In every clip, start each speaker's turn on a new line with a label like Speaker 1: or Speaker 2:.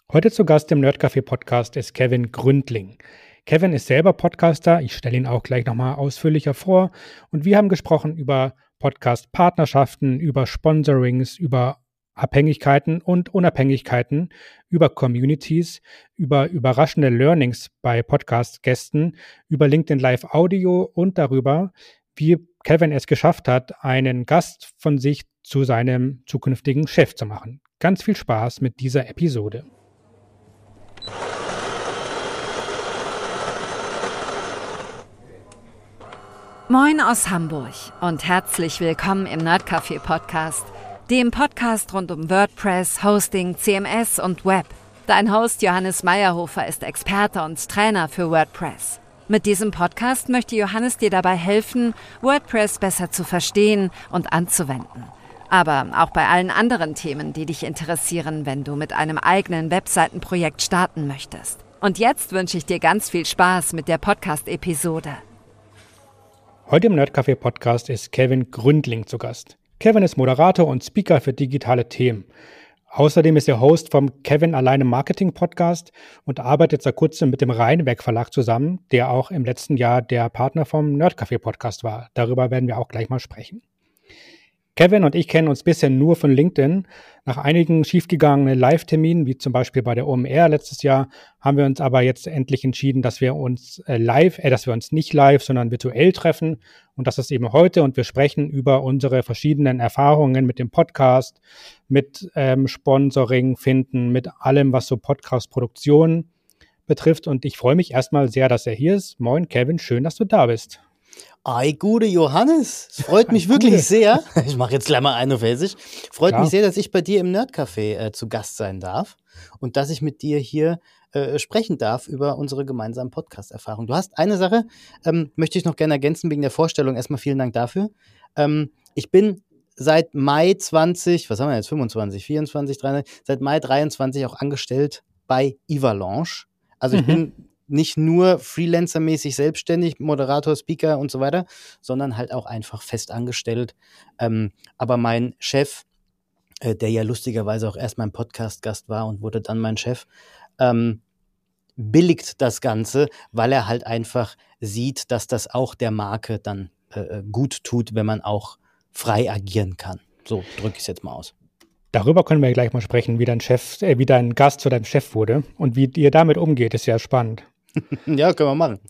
Speaker 1: Heute zu Gast im Nerdcafé-Podcast ist Kevin Gründling. Kevin ist selber Podcaster, ich stelle ihn auch gleich nochmal ausführlicher vor. Und wir haben gesprochen über Podcast-Partnerschaften, über Sponsorings, über Abhängigkeiten und Unabhängigkeiten, über Communities, über überraschende Learnings bei Podcast-Gästen, über LinkedIn Live Audio und darüber, wie Kevin es geschafft hat, einen Gast von sich zu seinem zukünftigen Chef zu machen. Ganz viel Spaß mit dieser Episode.
Speaker 2: Moin aus Hamburg und herzlich willkommen im Nerdcafé Podcast, dem Podcast rund um WordPress, Hosting, CMS und Web. Dein Host Johannes Meyerhofer ist Experte und Trainer für WordPress. Mit diesem Podcast möchte Johannes dir dabei helfen, WordPress besser zu verstehen und anzuwenden. Aber auch bei allen anderen Themen, die dich interessieren, wenn du mit einem eigenen Webseitenprojekt starten möchtest. Und jetzt wünsche ich dir ganz viel Spaß mit der Podcast-Episode.
Speaker 1: Heute im Nerdcafé-Podcast ist Kevin Gründling zu Gast. Kevin ist Moderator und Speaker für digitale Themen. Außerdem ist er Host vom Kevin Alleine Marketing Podcast und arbeitet seit kurzem mit dem Rheinweg Verlag zusammen, der auch im letzten Jahr der Partner vom Nerdcafé-Podcast war. Darüber werden wir auch gleich mal sprechen. Kevin und ich kennen uns bisher nur von LinkedIn. Nach einigen schiefgegangenen Live-Terminen, wie zum Beispiel bei der OMR letztes Jahr, haben wir uns aber jetzt endlich entschieden, dass wir uns nicht live, sondern virtuell treffen. Und das ist eben heute. Und wir sprechen über unsere verschiedenen Erfahrungen mit dem Podcast, mit Sponsoring finden, mit allem, was so Podcast-Produktion betrifft. Und ich freue mich erstmal sehr, dass er hier ist. Moin, Kevin, schön, dass du da bist.
Speaker 3: Ei, gute Johannes, es freut mich wirklich sehr. Ich mache jetzt gleich mal einen auf Hessisch. Freut mich sehr, dass ich bei dir im Nerdcafé zu Gast sein darf und dass ich mit dir hier sprechen darf über unsere gemeinsamen Podcast-Erfahrungen. Du hast eine Sache, möchte ich noch gerne ergänzen wegen der Vorstellung. Erstmal vielen Dank dafür. Ich bin seit Mai 20, was haben wir jetzt, 25, 24, 23, seit Mai 23 auch angestellt bei Avalanche. Also ich bin nicht nur freelancermäßig selbstständig, Moderator, Speaker und so weiter, sondern halt auch einfach fest angestellt. Aber mein Chef, der ja lustigerweise auch erst mein Podcast-Gast war und wurde dann mein Chef, billigt das Ganze, weil er halt einfach sieht, dass das auch der Marke dann gut tut, wenn man auch frei agieren kann. So drücke ich es jetzt mal aus.
Speaker 1: Darüber können wir gleich mal sprechen, wie dein Gast zu deinem Chef wurde und wie ihr damit umgeht, ist ja spannend.
Speaker 3: Ja, können wir machen.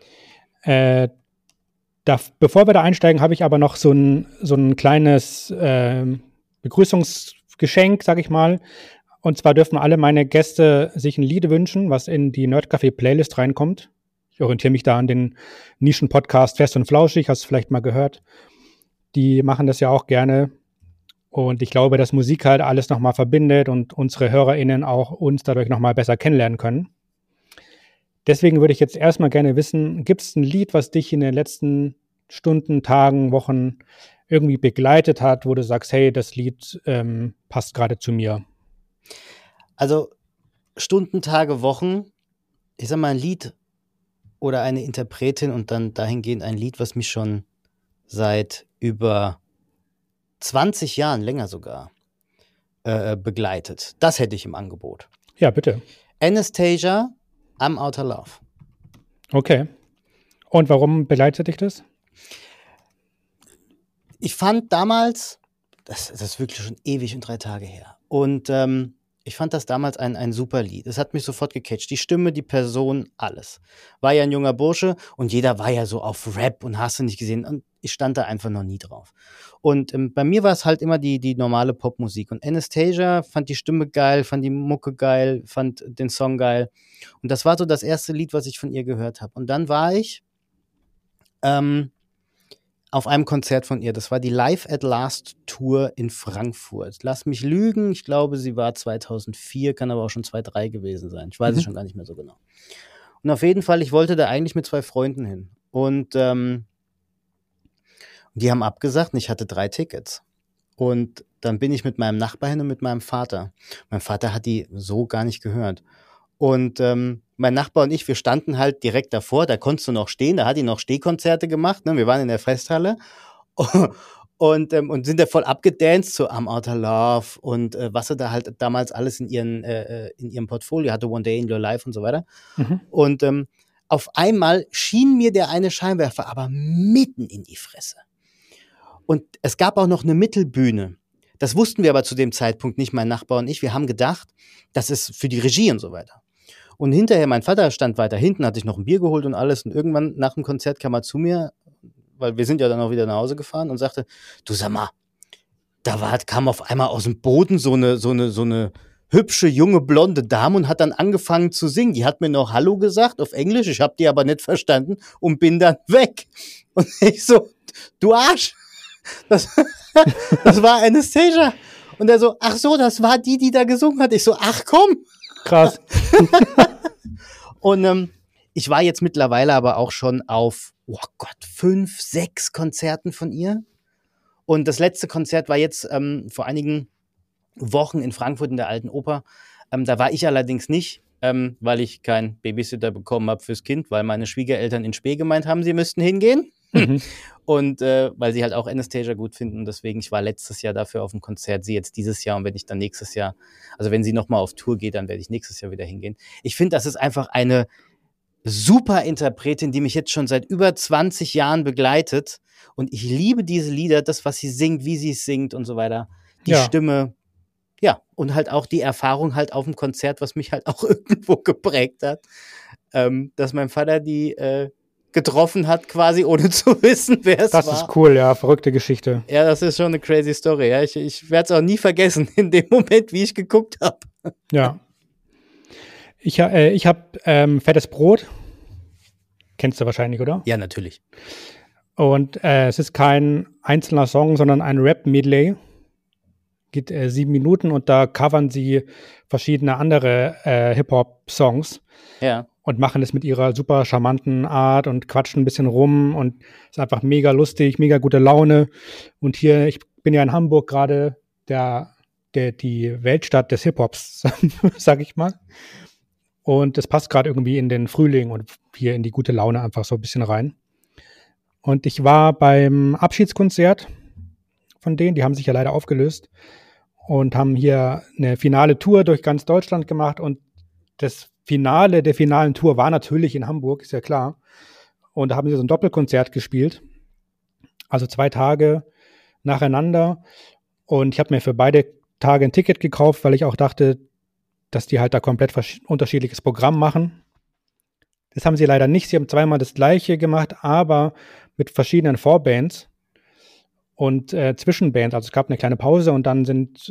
Speaker 1: Bevor wir da einsteigen, habe ich aber noch so ein kleines Begrüßungsgeschenk, sage ich mal. Und zwar dürfen alle meine Gäste sich ein Lied wünschen, was in die Nerdcafé-Playlist reinkommt. Ich orientiere mich da an den Nischen-Podcast Fest und Flauschig, hast du vielleicht mal gehört. Die machen das ja auch gerne. Und ich glaube, dass Musik halt alles nochmal verbindet und unsere HörerInnen auch uns dadurch nochmal besser kennenlernen können. Deswegen würde ich jetzt erstmal gerne wissen, gibt es ein Lied, was dich in den letzten Stunden, Tagen, Wochen irgendwie begleitet hat, wo du sagst, hey, das Lied passt gerade zu mir?
Speaker 3: Also Stunden, Tage, Wochen, ich sag mal ein Lied oder eine Interpretin und dann dahingehend ein Lied, was mich schon seit über 20 Jahren, länger sogar, begleitet. Das hätte ich im Angebot.
Speaker 1: Ja, bitte.
Speaker 3: Anastasia, I'm Outta Love.
Speaker 1: Okay. Und warum begleitet dich das?
Speaker 3: Ich fand damals, das ist wirklich schon ewig und 3 Tage her, und ich fand das damals ein super Lied. Es hat mich sofort gecatcht. Die Stimme, die Person, alles. War ja ein junger Bursche und jeder war ja so auf Rap und hast du nicht gesehen. Und ich stand da einfach noch nie drauf. Und bei mir war es halt immer die normale Popmusik. Und Anastasia fand die Stimme geil, fand die Mucke geil, fand den Song geil. Und das war so das erste Lied, was ich von ihr gehört habe. Und dann war ich auf einem Konzert von ihr. Das war die Live at Last Tour in Frankfurt. Lass mich lügen, ich glaube, sie war 2004, kann aber auch schon 2003 gewesen sein. Ich weiß es schon gar nicht mehr so genau. Und auf jeden Fall, ich wollte da eigentlich mit 2 Freunden hin. Und die haben abgesagt und ich hatte 3 Tickets. Und dann bin ich mit meinem Nachbar hin und mit meinem Vater. Mein Vater hat die so gar nicht gehört. Und mein Nachbar und ich, wir standen halt direkt davor, da konntest du noch stehen, da hat die noch Stehkonzerte gemacht, ne? Wir waren in der Festhalle und sind da voll abgedanced, so I'm Outer Love und was sie da halt damals alles in ihrem Portfolio hatte, One Day in Your Life und so weiter. Und auf einmal schien mir der eine Scheinwerfer aber mitten in die Fresse. Und es gab auch noch eine Mittelbühne. Das wussten wir aber zu dem Zeitpunkt nicht, mein Nachbar und ich. Wir haben gedacht, das ist für die Regie und so weiter. Und hinterher, mein Vater stand weiter hinten, hatte ich noch ein Bier geholt und alles. Und irgendwann nach dem Konzert kam er zu mir, weil wir sind ja dann auch wieder nach Hause gefahren und sagte, du sag mal, kam auf einmal aus dem Boden so eine hübsche, junge, blonde Dame und hat dann angefangen zu singen. Die hat mir noch Hallo gesagt auf Englisch, ich habe die aber nicht verstanden und bin dann weg. Und ich so, du Arsch, das war Anastasia. Und er so, ach so, das war die da gesungen hat. Ich so, ach komm.
Speaker 1: Krass.
Speaker 3: Und ich war jetzt mittlerweile aber auch schon auf, 5, 6 Konzerten von ihr. Und das letzte Konzert war jetzt vor einigen Wochen in Frankfurt in der Alten Oper. Da war ich allerdings nicht, weil ich keinen Babysitter bekommen habe fürs Kind, weil meine Schwiegereltern in Spee gemeint haben, sie müssten hingehen. Und weil sie halt auch Anastasia gut finden. Und deswegen, ich war letztes Jahr dafür auf dem Konzert, sie jetzt dieses Jahr. Und wenn ich dann nächstes Jahr, also wenn sie nochmal auf Tour geht, dann werde ich nächstes Jahr wieder hingehen. Ich finde, das ist einfach eine super Interpretin, die mich jetzt schon seit über 20 Jahren begleitet. Und ich liebe diese Lieder, das, was sie singt, wie sie es singt und so weiter. Die Stimme. Ja, und halt auch die Erfahrung halt auf dem Konzert, was mich halt auch irgendwo geprägt hat, dass mein Vater die getroffen hat, quasi ohne zu wissen, wer es war.
Speaker 1: Das ist cool, ja, verrückte Geschichte.
Speaker 3: Ja, das ist schon eine crazy Story, ja. Ich werde es auch nie vergessen, in dem Moment, wie ich geguckt habe.
Speaker 1: Ja. Ich habe Fettes Brot. Kennst du wahrscheinlich, oder?
Speaker 3: Ja, natürlich.
Speaker 1: Und es ist kein einzelner Song, sondern ein Rap-Medley. Geht 7 Minuten und da covern sie verschiedene andere Hip-Hop-Songs.
Speaker 3: Ja.
Speaker 1: Und machen es mit ihrer super charmanten Art und quatschen ein bisschen rum und ist einfach mega lustig, mega gute Laune. Und hier, ich bin ja in Hamburg gerade, die Weltstadt des Hip-Hops, sag ich mal. Und es passt gerade irgendwie in den Frühling und hier in die gute Laune einfach so ein bisschen rein. Und ich war beim Abschiedskonzert von denen, die haben sich ja leider aufgelöst und haben hier eine finale Tour durch ganz Deutschland gemacht und das Finale der finalen Tour war natürlich in Hamburg, ist ja klar. Und da haben sie so ein Doppelkonzert gespielt. Also 2 Tage nacheinander. Und ich habe mir für beide Tage ein Ticket gekauft, weil ich auch dachte, dass die halt da komplett unterschiedliches Programm machen. Das haben sie leider nicht. Sie haben zweimal das Gleiche gemacht, aber mit verschiedenen Vorbands und Zwischenbands. Also es gab eine kleine Pause und dann sind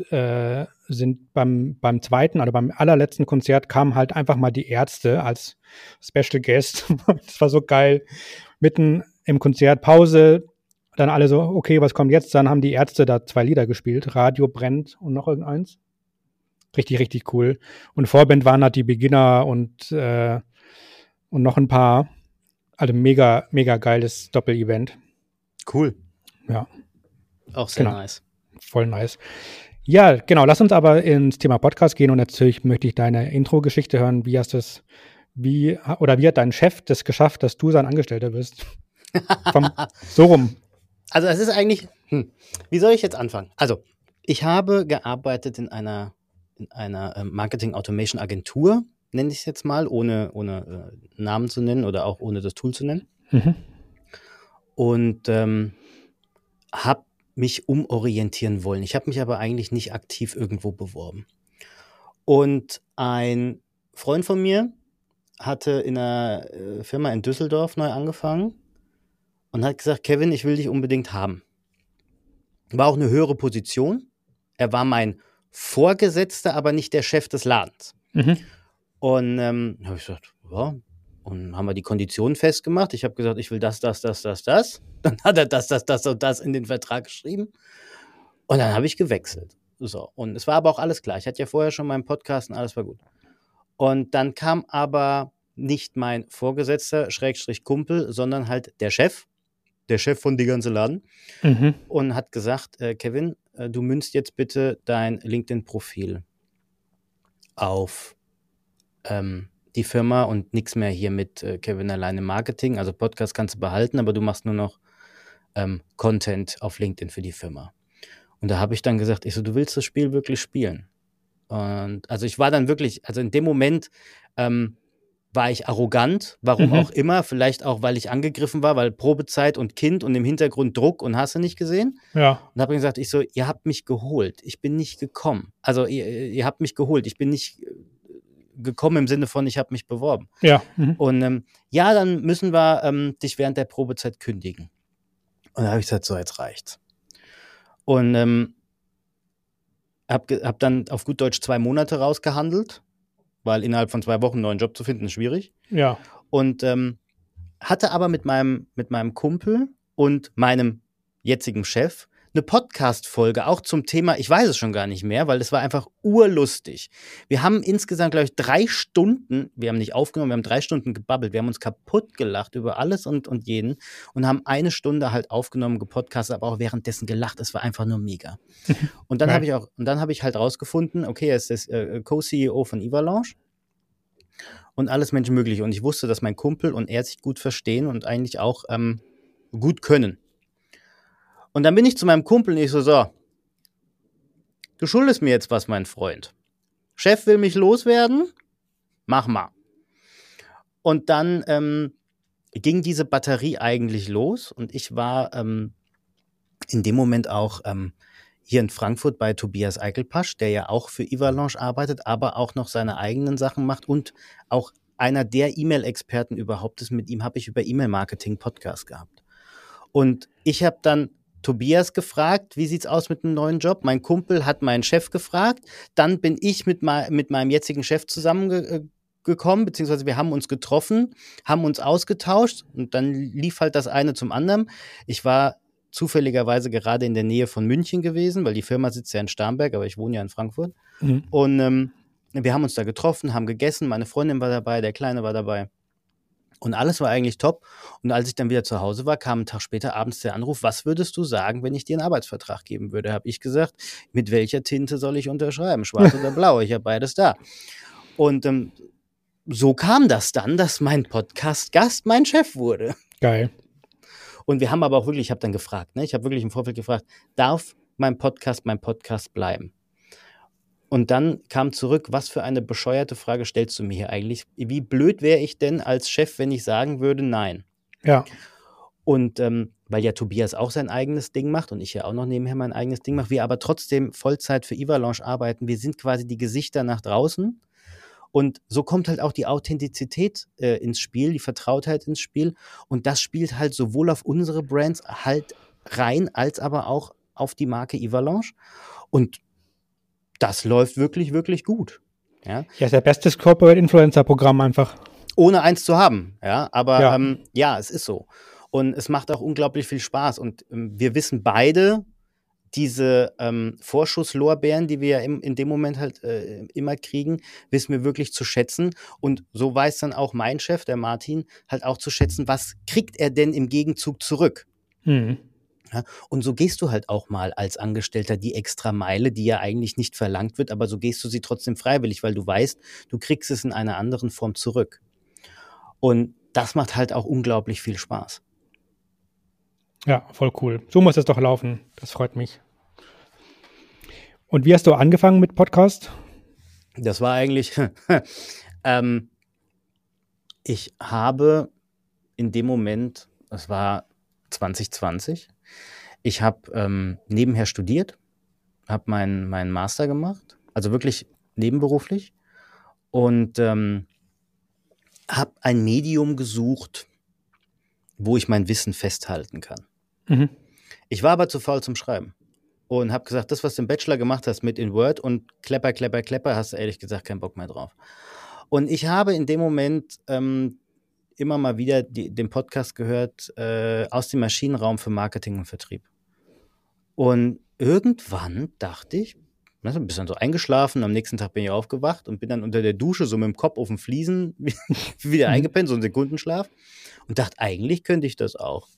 Speaker 1: beim zweiten, also beim allerletzten Konzert kamen halt einfach mal die Ärzte als Special Guest. Das war so geil. Mitten im Konzert Pause, dann alle so, okay, was kommt jetzt? Dann haben die Ärzte da 2 Lieder gespielt. Radio brennt und noch irgendeins. Richtig, richtig cool. Und Vorband waren halt die Beginner und noch ein paar. Also mega, mega geiles Doppel-Event.
Speaker 3: Cool.
Speaker 1: Ja.
Speaker 3: Auch sehr nice.
Speaker 1: Voll nice. Ja, genau. Lass uns aber ins Thema Podcast gehen und natürlich möchte ich deine Intro-Geschichte hören. Wie hat dein Chef das geschafft, dass du sein Angestellter bist? So rum.
Speaker 3: Also es ist eigentlich, wie soll ich jetzt anfangen? Also ich habe gearbeitet in einer Marketing-Automation-Agentur, nenne ich es jetzt mal, ohne Namen zu nennen oder auch ohne das Tool zu nennen. Und habe mich umorientieren wollen. Ich habe mich aber eigentlich nicht aktiv irgendwo beworben. Und ein Freund von mir hatte in einer Firma in Düsseldorf neu angefangen und hat gesagt, Kevin, ich will dich unbedingt haben. War auch eine höhere Position. Er war mein Vorgesetzter, aber nicht der Chef des Ladens. Und habe ich gesagt, ja. Und haben wir die Konditionen festgemacht. Ich habe gesagt, ich will das. Dann hat er das und das in den Vertrag geschrieben. Und dann habe ich gewechselt. So. Und es war aber auch alles klar. Ich hatte ja vorher schon meinen Podcast und alles war gut. Und dann kam aber nicht mein Vorgesetzter, / Kumpel, sondern halt der Chef von die ganze Laden. Und hat gesagt, Kevin, du münzt jetzt bitte dein LinkedIn-Profil auf die Firma und nichts mehr hier mit Kevin alleine Marketing. Also Podcast kannst du behalten, aber du machst nur noch Content auf LinkedIn für die Firma. Und da habe ich dann gesagt, du willst das Spiel wirklich spielen? Und also ich war dann wirklich, also in dem Moment war ich arrogant, warum auch immer, vielleicht auch, weil ich angegriffen war, weil Probezeit und Kind und im Hintergrund Druck und hast du nicht gesehen.
Speaker 1: Ja.
Speaker 3: Und habe gesagt, ihr habt mich geholt, ich bin nicht gekommen. Also ihr habt mich geholt, ich bin nicht gekommen im Sinne von, ich habe mich beworben.
Speaker 1: Ja.
Speaker 3: Und dann müssen wir dich während der Probezeit kündigen. Und da habe ich gesagt, so, jetzt reicht's. Und hab dann auf gut Deutsch 2 Monate rausgehandelt, weil innerhalb von 2 Wochen einen neuen Job zu finden, ist schwierig.
Speaker 1: Ja.
Speaker 3: Und hatte aber mit meinem Kumpel und meinem jetzigen Chef eine Podcast-Folge, auch zum Thema, ich weiß es schon gar nicht mehr, weil es war einfach urlustig. Wir haben insgesamt, glaube ich, 3 Stunden, wir haben nicht aufgenommen, wir haben 3 Stunden gebabbelt, wir haben uns kaputt gelacht über alles und jeden und haben 1 Stunde halt aufgenommen, gepodcastet, aber auch währenddessen gelacht. Es war einfach nur mega. Und dann habe ich halt rausgefunden, okay, er ist das Co-CEO von Ivalanche und alles Menschenmögliche. Und ich wusste, dass mein Kumpel und er sich gut verstehen und eigentlich auch gut können. Und dann bin ich zu meinem Kumpel und ich so, du schuldest mir jetzt was, mein Freund. Chef will mich loswerden, mach mal. Und dann ging diese Batterie eigentlich los und ich war in dem Moment auch hier in Frankfurt bei Tobias Eichelpasch, der ja auch für Ivalanche arbeitet, aber auch noch seine eigenen Sachen macht und auch einer der E-Mail-Experten überhaupt ist. Mit ihm habe ich über E-Mail-Marketing-Podcast gehabt. Und ich habe dann Tobias gefragt, wie sieht's aus mit einem neuen Job? Mein Kumpel hat meinen Chef gefragt. Dann bin ich mit meinem jetzigen Chef zusammengekommen, beziehungsweise wir haben uns getroffen, haben uns ausgetauscht und dann lief halt das eine zum anderen. Ich war zufälligerweise gerade in der Nähe von München gewesen, weil die Firma sitzt ja in Starnberg, aber ich wohne ja in Frankfurt. Und wir haben uns da getroffen, haben gegessen, meine Freundin war dabei, der Kleine war dabei. Und alles war eigentlich top. Und als ich dann wieder zu Hause war, kam einen Tag später abends der Anruf, was würdest du sagen, wenn ich dir einen Arbeitsvertrag geben würde? Habe ich gesagt, mit welcher Tinte soll ich unterschreiben? Schwarz oder blau? Ich habe beides da. Und so kam das dann, dass mein Podcast-Gast mein Chef wurde.
Speaker 1: Geil.
Speaker 3: Und wir haben aber auch wirklich, ich habe dann gefragt, ich habe wirklich im Vorfeld gefragt, darf mein Podcast bleiben? Und dann kam zurück, was für eine bescheuerte Frage stellst du mir hier eigentlich? Wie blöd wäre ich denn als Chef, wenn ich sagen würde, nein?
Speaker 1: Ja.
Speaker 3: Und weil ja Tobias auch sein eigenes Ding macht und ich ja auch noch nebenher mein eigenes Ding mache, wir aber trotzdem Vollzeit für Ivalanche arbeiten, wir sind quasi die Gesichter nach draußen. Und so kommt halt auch die Authentizität ins Spiel, die Vertrautheit ins Spiel. Und das spielt halt sowohl auf unsere Brands halt rein, als aber auch auf die Marke Ivalanche. Und das läuft wirklich, wirklich gut. Ja,
Speaker 1: ist der beste Corporate Influencer-Programm einfach.
Speaker 3: Ohne eins zu haben, ja. Aber ja, es ist so. Und es macht auch unglaublich viel Spaß. Und wir wissen beide, diese Vorschusslorbeeren, die wir ja in dem Moment halt immer kriegen, wissen wir wirklich zu schätzen. Und so weiß dann auch mein Chef, der Martin, halt auch zu schätzen, was kriegt er denn im Gegenzug zurück? Ja, und so gehst du halt auch mal als Angestellter die extra Meile, die ja eigentlich nicht verlangt wird, aber so gehst du sie trotzdem freiwillig, weil du weißt, du kriegst es in einer anderen Form zurück. Und das macht halt auch unglaublich viel Spaß.
Speaker 1: Ja, voll cool. So muss es doch laufen. Das freut mich. Und wie hast du angefangen mit Podcast?
Speaker 3: Das war eigentlich, ich habe in dem Moment, das war 2020, ich habe nebenher studiert, habe meinen Master gemacht, also wirklich nebenberuflich und habe ein Medium gesucht, wo ich mein Wissen festhalten kann. Ich war aber zu faul zum Schreiben und habe gesagt, das, was du im Bachelor gemacht hast mit in Word und Klepper, hast du ehrlich gesagt keinen Bock mehr drauf. Und ich habe in dem Moment immer mal wieder den Podcast gehört aus dem Maschinenraum für Marketing und Vertrieb. Und irgendwann dachte ich, bin dann so eingeschlafen, am nächsten Tag bin ich aufgewacht und bin dann unter der Dusche so mit dem Kopf auf den Fliesen wieder eingepennt, so ein Sekundenschlaf und dachte, eigentlich könnte ich das auch.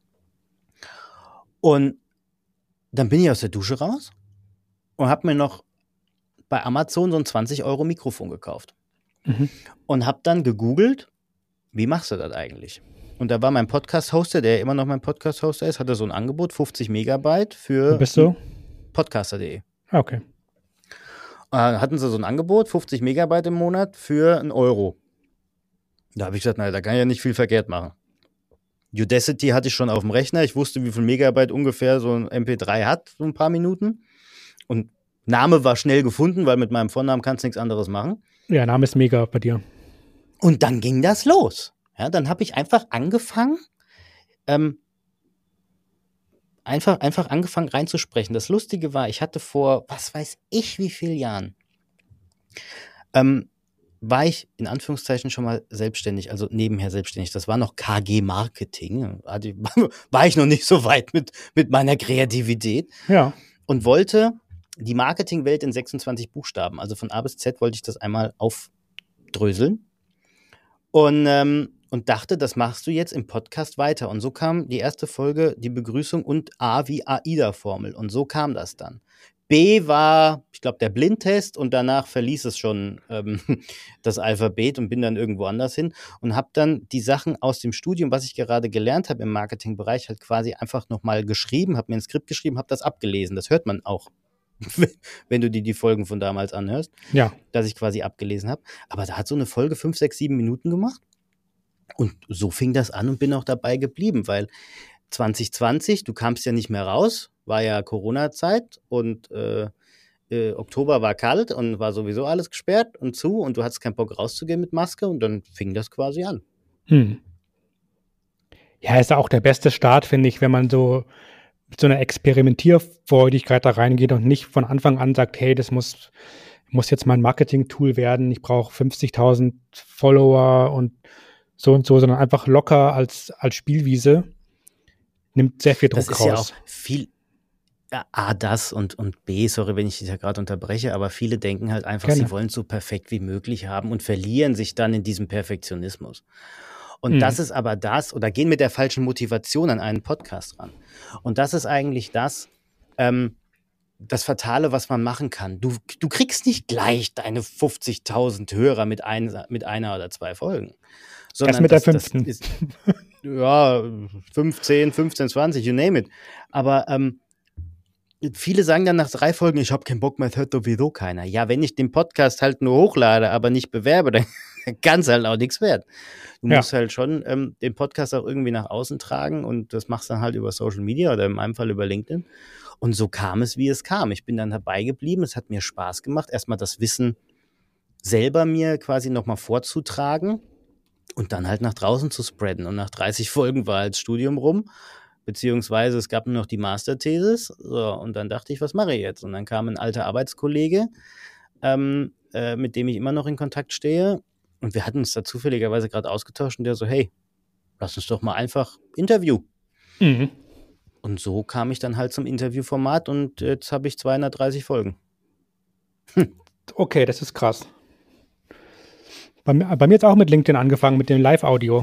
Speaker 3: Und dann bin ich aus der Dusche raus und habe mir noch bei Amazon so ein 20€ Mikrofon gekauft. Und habe dann gegoogelt, wie machst du das eigentlich? Und da war mein Podcast-Hoster, der immer noch mein Podcast-Hoster ist, hatte so ein Angebot, 50 Megabyte für
Speaker 1: Wo bist du?
Speaker 3: podcaster.de.
Speaker 1: Okay.
Speaker 3: Hatten sie so ein Angebot, 50 Megabyte im Monat für 1 Euro. Da habe ich gesagt, naja, da kann ich ja nicht viel verkehrt machen. Udacity hatte ich schon auf dem Rechner. Ich wusste, wie viel Megabyte ungefähr so ein MP3 hat, so ein paar Minuten. Und Name war schnell gefunden, weil mit meinem Vornamen kannst du nichts anderes machen.
Speaker 1: Ja, Name ist mega bei dir.
Speaker 3: Und dann ging das los. Ja, dann habe ich einfach angefangen, angefangen reinzusprechen. Das Lustige war, ich hatte vor, was weiß ich wie vielen Jahren, war ich in Anführungszeichen schon mal selbstständig, also nebenher selbstständig. Das war noch KG Marketing. War ich noch nicht so weit mit meiner Kreativität.
Speaker 1: Ja.
Speaker 3: Und wollte die Marketingwelt in 26 Buchstaben, also von A bis Z wollte ich das einmal aufdröseln. Und dachte, das machst du jetzt im Podcast weiter. Und so kam die erste Folge, die Begrüßung und A wie AIDA-Formel. Und so kam das dann. B war, ich glaube, der Blindtest und danach verließ es schon das Alphabet und bin dann irgendwo anders hin und habe dann die Sachen aus dem Studium, was ich gerade gelernt habe im Marketingbereich, halt quasi einfach nochmal geschrieben, habe mir ein Skript geschrieben, habe das abgelesen. Das hört man auch, wenn du dir die Folgen von damals anhörst,
Speaker 1: Ja.
Speaker 3: dass ich quasi abgelesen habe. Aber da hat so eine Folge 5, 6, 7 Minuten gemacht und so fing das an und bin auch dabei geblieben, weil 2020, du kamst ja nicht mehr raus, war ja Corona-Zeit und Oktober war kalt und war sowieso alles gesperrt und zu und du hattest keinen Bock rauszugehen mit Maske und dann fing das quasi an.
Speaker 1: Ja, ist auch der beste Start, finde ich, wenn man so mit so einer Experimentierfreudigkeit da reingeht und nicht von Anfang an sagt, hey, das muss jetzt mein Marketing-Tool werden, ich brauche 50.000 Follower und so, sondern einfach locker als Spielwiese. Nimmt sehr viel Druck raus.
Speaker 3: Das ist ja auch viel, A, das und B, sorry, wenn ich dich ja gerade unterbreche, aber viele denken halt einfach,
Speaker 1: Gerne.
Speaker 3: Sie wollen es so perfekt wie möglich haben und verlieren sich dann in diesem Perfektionismus. Und das ist aber das, oder gehen mit der falschen Motivation an einen Podcast ran. Und das ist eigentlich das Fatale, was man machen kann. Du kriegst nicht gleich deine 50.000 Hörer mit einer oder 2 Folgen.
Speaker 1: Erst mit der 5.
Speaker 3: Ja, 15, 20, you name it. Aber viele sagen dann nach 3 Folgen, ich habe keinen Bock mehr, hört sowieso keiner. Ja, wenn ich den Podcast halt nur hochlade, aber nicht bewerbe, dann kann es halt auch nichts werden. Du musst halt schon den Podcast auch irgendwie nach außen tragen und das machst du dann halt über Social Media oder in meinem Fall über LinkedIn. Und so kam es, wie es kam. Ich bin dann dabei geblieben, es hat mir Spaß gemacht, erstmal das Wissen selber mir quasi nochmal vorzutragen und dann halt nach draußen zu spreaden. Und nach 30 Folgen war halt das Studium rum, beziehungsweise es gab nur noch die Masterthesis. So, und dann dachte ich, was mache ich jetzt? Und dann kam ein alter Arbeitskollege, mit dem ich immer noch in Kontakt stehe. Und wir hatten uns da zufälligerweise gerade ausgetauscht und der so, hey, lass uns doch mal einfach Interview.
Speaker 1: Mhm.
Speaker 3: Und so kam ich dann halt zum Interviewformat und jetzt habe ich 230 Folgen.
Speaker 1: Okay, das ist krass. Bei mir jetzt auch mit LinkedIn angefangen, mit dem Live-Audio.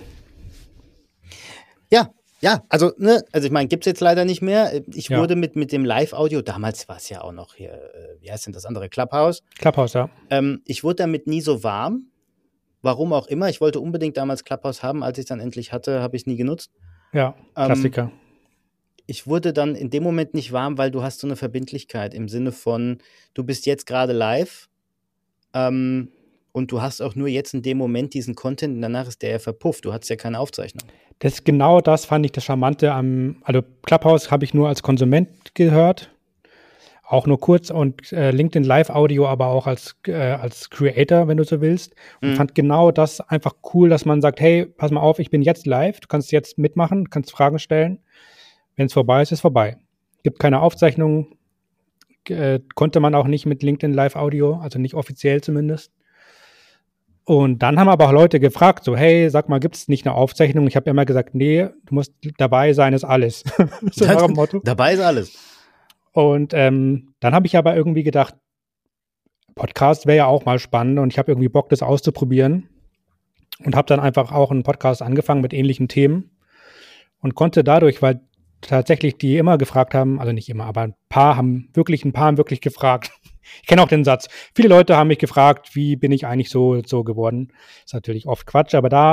Speaker 3: Ja, also ich meine, gibt es jetzt leider nicht mehr. Ich wurde mit dem Live-Audio, damals war es ja auch noch hier, wie heißt denn das andere, Clubhouse?
Speaker 1: Clubhouse, ja.
Speaker 3: Ich wurde damit nie so warm. Warum auch immer. Ich wollte unbedingt damals Clubhouse haben. Als ich es dann endlich hatte, habe ich es nie genutzt.
Speaker 1: Ja, Klassiker.
Speaker 3: Ich wurde dann in dem Moment nicht warm, weil du hast so eine Verbindlichkeit im Sinne von, du bist jetzt gerade live und du hast auch nur jetzt in dem Moment diesen Content und danach ist der ja verpufft. Du hattest ja keine Aufzeichnung.
Speaker 1: Das fand ich das Charmante also Clubhouse habe ich nur als Konsument gehört, auch nur kurz und LinkedIn Live-Audio aber auch als Creator, wenn du so willst. Und fand genau das einfach cool, dass man sagt, hey, pass mal auf, ich bin jetzt live, du kannst jetzt mitmachen, kannst Fragen stellen. Wenn es vorbei ist, ist vorbei. Gibt keine Aufzeichnung, konnte man auch nicht mit LinkedIn Live-Audio, also nicht offiziell zumindest. Und dann haben aber auch Leute gefragt, so, hey, sag mal, gibt es nicht eine Aufzeichnung? Ich habe immer gesagt, nee, du musst dabei sein, ist alles. So nach dem Motto.
Speaker 3: Dabei ist alles.
Speaker 1: Und dann habe ich aber irgendwie gedacht, Podcast wäre ja auch mal spannend und ich habe irgendwie Bock, das auszuprobieren. Und habe dann einfach auch einen Podcast angefangen mit ähnlichen Themen und konnte dadurch, weil tatsächlich die immer gefragt haben, also nicht immer, aber ein paar haben wirklich gefragt. Ich kenne auch den Satz. Viele Leute haben mich gefragt, wie bin ich eigentlich so geworden? Ist natürlich oft Quatsch, aber da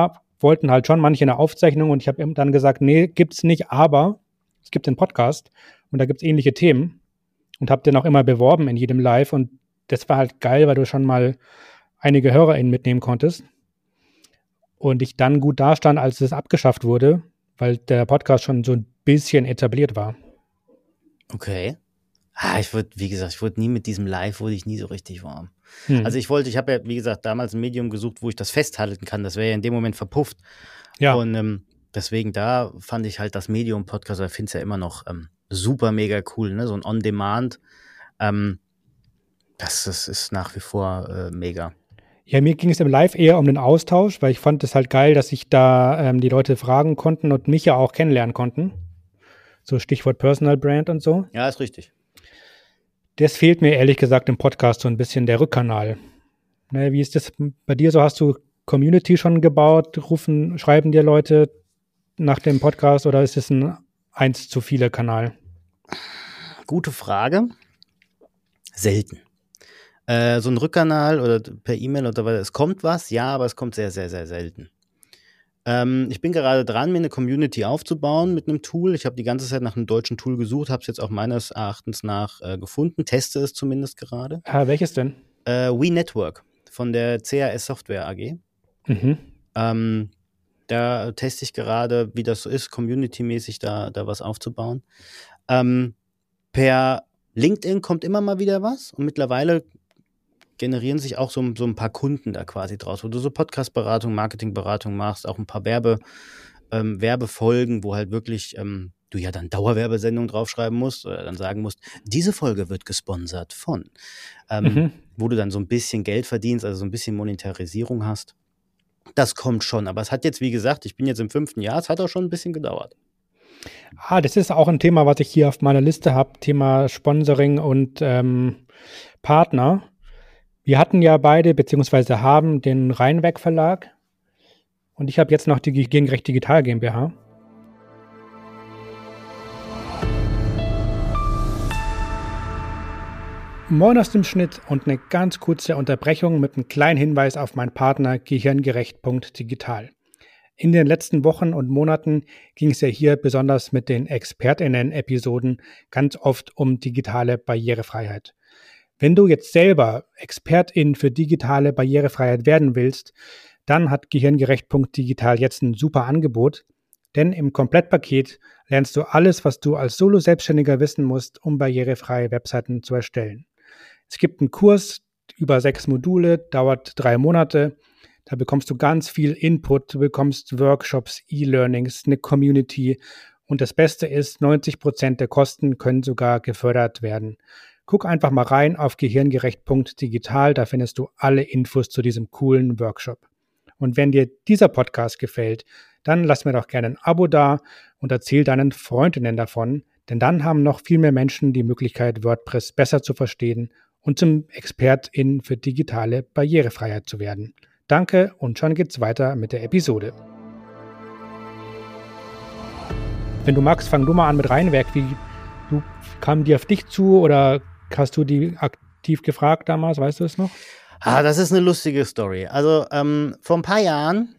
Speaker 1: wollten halt schon manche eine Aufzeichnung und ich habe dann gesagt, nee, gibt's nicht, aber es gibt den Podcast und da gibt's ähnliche Themen und habe den auch immer beworben in jedem Live und das war halt geil, weil du schon mal einige HörerInnen mitnehmen konntest und ich dann gut dastand, als es abgeschafft wurde, weil der Podcast schon so ein bisschen etabliert war.
Speaker 3: Okay. Wie gesagt, ich wurde nie mit diesem Live, wurde ich nie so richtig warm. Also ich habe ja, wie gesagt, damals ein Medium gesucht, wo ich das festhalten kann. Das wäre ja in dem Moment verpufft.
Speaker 1: Ja.
Speaker 3: Und deswegen da fand ich halt das Medium-Podcast, ich finde es ja immer noch super mega cool, ne? So ein On-Demand. Das ist nach wie vor mega.
Speaker 1: Ja, mir ging es im Live eher um den Austausch, weil ich fand es halt geil, dass sich da die Leute fragen konnten und mich ja auch kennenlernen konnten. So Stichwort Personal Brand und so.
Speaker 3: Ja, ist richtig.
Speaker 1: Das fehlt mir ehrlich gesagt im Podcast so ein bisschen, der Rückkanal. Ne, wie ist das bei dir so? Hast du Community schon gebaut? Schreiben dir Leute nach dem Podcast oder ist es ein 1 zu viele Kanal?
Speaker 3: Gute Frage. Selten. So ein Rückkanal oder per E-Mail oder was, es kommt was, ja, aber es kommt sehr, sehr, sehr selten. Ich bin gerade dran, mir eine Community aufzubauen mit einem Tool. Ich habe die ganze Zeit nach einem deutschen Tool gesucht, habe es jetzt auch meines Erachtens nach gefunden, teste es zumindest gerade.
Speaker 1: Welches denn?
Speaker 3: WeNetwork von der CAS Software AG. Da teste ich gerade, wie das so ist, community-mäßig da was aufzubauen. Per LinkedIn kommt immer mal wieder was und mittlerweile generieren sich auch so ein paar Kunden da quasi draus, wo du so Podcast-Beratung, Marketing-Beratung machst, auch ein paar Werbefolgen, wo halt wirklich du ja dann Dauerwerbesendungen draufschreiben musst oder dann sagen musst, diese Folge wird gesponsert von, wo du dann so ein bisschen Geld verdienst, also so ein bisschen Monetarisierung hast. Das kommt schon, aber es hat jetzt, wie gesagt, ich bin jetzt im 5. Jahr, es hat auch schon ein bisschen gedauert.
Speaker 1: Das ist auch ein Thema, was ich hier auf meiner Liste habe, Thema Sponsoring und Partner. Wir hatten ja beide, beziehungsweise haben den Rheinwerk Verlag und ich habe jetzt noch die Gegenrecht Digital GmbH. Moin aus dem Schnitt und eine ganz kurze Unterbrechung mit einem kleinen Hinweis auf meinen Partner gehirngerecht.digital. In den letzten Wochen und Monaten ging es ja hier besonders mit den ExpertInnen-Episoden ganz oft um digitale Barrierefreiheit. Wenn du jetzt selber Expertin für digitale Barrierefreiheit werden willst, dann hat gehirngerecht.digital jetzt ein super Angebot, denn im Komplettpaket lernst du alles, was du als Solo-Selbstständiger wissen musst, um barrierefreie Webseiten zu erstellen. Es gibt einen Kurs über 6 Module, dauert 3 Monate. Da bekommst du ganz viel Input, du bekommst Workshops, E-Learnings, eine Community und das Beste ist, 90% der Kosten können sogar gefördert werden. Guck einfach mal rein auf gehirngerecht.digital, da findest du alle Infos zu diesem coolen Workshop. Und wenn dir dieser Podcast gefällt, dann lass mir doch gerne ein Abo da und erzähl deinen Freundinnen davon, denn dann haben noch viel mehr Menschen die Möglichkeit, WordPress besser zu verstehen und zum ExpertIn für digitale Barrierefreiheit zu werden. Danke und schon geht's weiter mit der Episode. Wenn du magst, fang du mal an mit Rheinwerk. Kamen die auf dich zu oder hast du die aktiv gefragt damals? Weißt du es noch?
Speaker 3: Das ist eine lustige Story. Also vor ein paar Jahren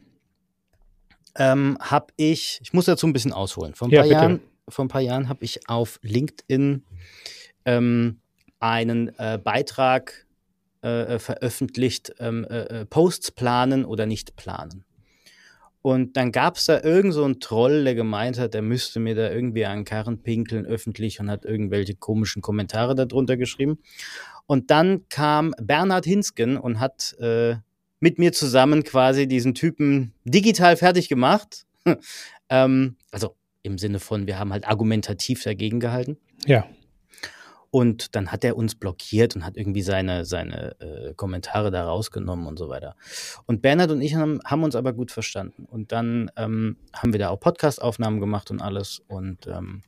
Speaker 3: habe ich muss dazu ein bisschen ausholen. Vor ein paar Jahren habe ich auf LinkedIn einen Beitrag veröffentlicht, Posts planen oder nicht planen. Und dann gab es da irgend so einen Troll, der gemeint hat, der müsste mir da irgendwie an den Karren pinkeln öffentlich und hat irgendwelche komischen Kommentare darunter geschrieben. Und dann kam Bernhard Hinsken und hat mit mir zusammen quasi diesen Typen digital fertig gemacht. Also im Sinne von, wir haben halt argumentativ dagegen gehalten.
Speaker 1: Ja.
Speaker 3: Und dann hat er uns blockiert und hat irgendwie seine Kommentare da rausgenommen und so weiter. Und Bernhard und ich haben uns aber gut verstanden. Und dann haben wir da auch Podcast-Aufnahmen gemacht und alles. Und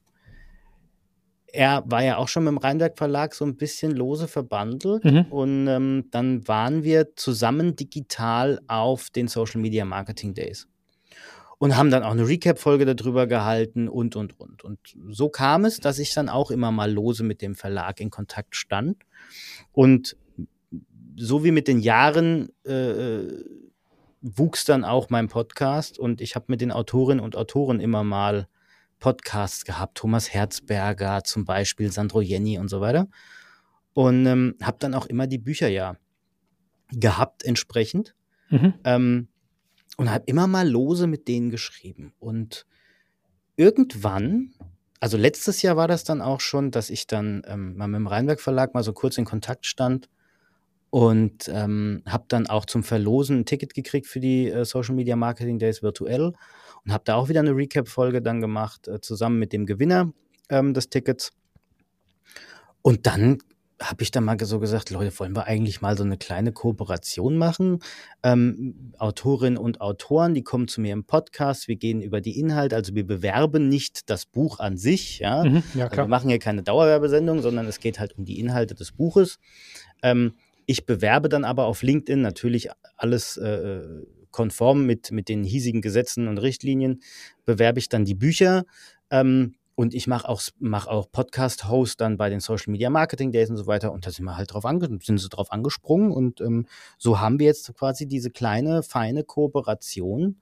Speaker 3: er war ja auch schon mit dem Rheinwerk Verlag so ein bisschen lose verbandelt. Und dann waren wir zusammen digital auf den Social Media Marketing Days. Und haben dann auch eine Recap-Folge darüber gehalten und. Und so kam es, dass ich dann auch immer mal lose mit dem Verlag in Kontakt stand. Und so wie mit den Jahren wuchs dann auch mein Podcast und ich habe mit den Autorinnen und Autoren immer mal Podcasts gehabt, Thomas Herzberger zum Beispiel, Sandro Jenny und so weiter. Und habe dann auch immer die Bücher ja gehabt entsprechend. Und habe immer mal lose mit denen geschrieben. Und irgendwann, also letztes Jahr war das dann auch schon, dass ich dann mal mit dem Rheinwerk Verlag mal so kurz in Kontakt stand und habe dann auch zum Verlosen ein Ticket gekriegt für die Social Media Marketing Days virtuell und habe da auch wieder eine Recap-Folge dann gemacht, zusammen mit dem Gewinner des Tickets. Und dann habe ich dann mal so gesagt, Leute, wollen wir eigentlich mal so eine kleine Kooperation machen? Autorinnen und Autoren, die kommen zu mir im Podcast, wir gehen über die Inhalte, also wir bewerben nicht das Buch an sich, ja.
Speaker 1: Ja,
Speaker 3: Also
Speaker 1: klar.
Speaker 3: wir machen hier keine Dauerwerbesendung, sondern es geht halt um die Inhalte des Buches. Ich bewerbe dann aber auf LinkedIn natürlich alles konform mit den hiesigen Gesetzen und Richtlinien, bewerbe ich dann die Bücher, und ich mache auch Podcast-Host dann bei den Social Media Marketing Days und so weiter. Und da sind wir halt sind sie drauf angesprungen. Und so haben wir jetzt quasi diese kleine, feine Kooperation,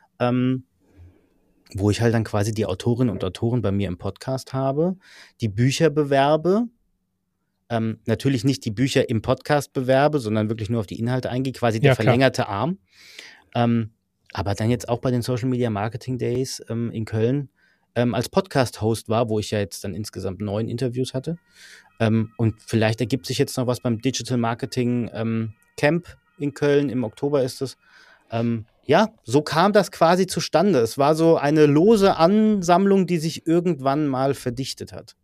Speaker 3: wo ich halt dann quasi die Autorinnen und Autoren bei mir im Podcast habe, die Bücher bewerbe. Natürlich nicht die Bücher im Podcast bewerbe, sondern wirklich nur auf die Inhalte eingehe, quasi der verlängerte Arm. Aber dann jetzt auch bei den Social Media Marketing Days in Köln als Podcast-Host war, wo ich ja jetzt dann insgesamt 9 Interviews hatte. Und vielleicht ergibt sich jetzt noch was beim Digital Marketing Camp in Köln, im Oktober ist es. Ja, so kam das quasi zustande. Es war so eine lose Ansammlung, die sich irgendwann mal verdichtet hat.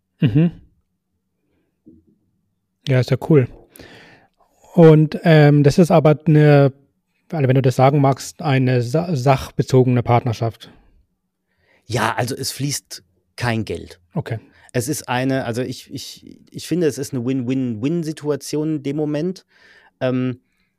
Speaker 1: Ja, ist ja cool. Und das ist aber wenn du das sagen magst, eine sachbezogene Partnerschaft.
Speaker 3: Ja, also es fließt kein Geld.
Speaker 1: Okay.
Speaker 3: Es ist also ich finde, es ist eine Win-Win-Win-Situation in dem Moment. Der